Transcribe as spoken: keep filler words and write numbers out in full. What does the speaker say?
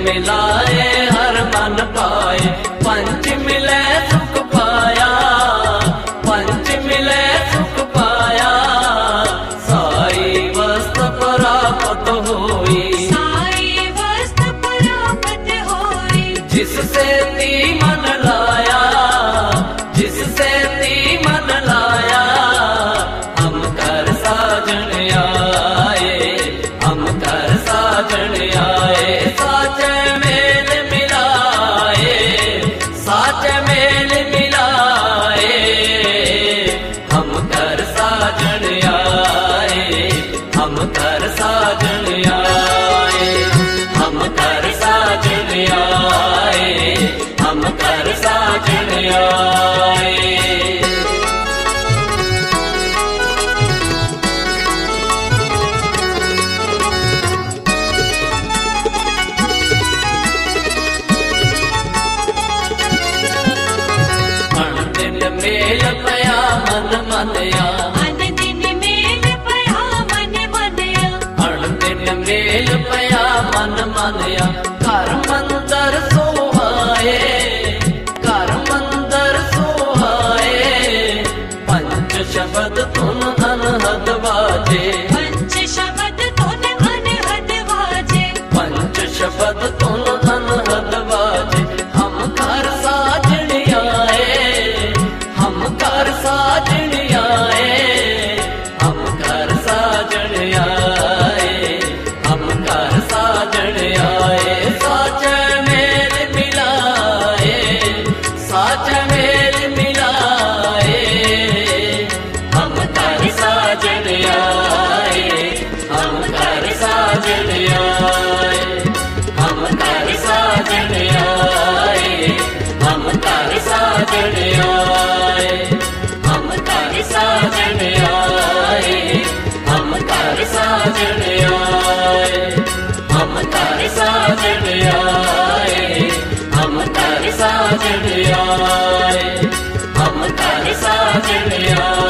मिलाए हर मन पाए। पंच मिले सुख पाया, पंच मिले सुख पाया, साई वस्तु प्राप्त होई, साई वस्तु प्राप्त होई। जिससे ती मन लाया, जिससे ती मन लाया, हम कर साजन आए, हम कर साजन आए। साचे मेल मिलाए, साचे मेल मिलाए, हम कर साजन आए, हम कर साजन आए, हम कर साजन आए, हम कर साजन आए। मेल पया मन मनया, अन दिन मेल पया मन मनया, अन दिन मेल पया मन मनया। घर मंदर सोहाए, घर मंदर सोहाए, पंच शब्द तुम अनहद बाजे, पंच शब्द तुन अनहद बाजे, पंच शब्द तुम अनहद बाजे। हम घर साजन आए, हम घर साजन आए, हम घर साजन आए, हम घर साजन आए। साच मेल मिलाए, साच मेल मिलाए, हम घर साजन आए, हम घर साजन आए, हम घर साजन आए, हम घर साजन आए, हम घर साजन आए, हम घर साजन आए, हम घर साजन आए, हम घर साजन आए, हम घर साजन आए।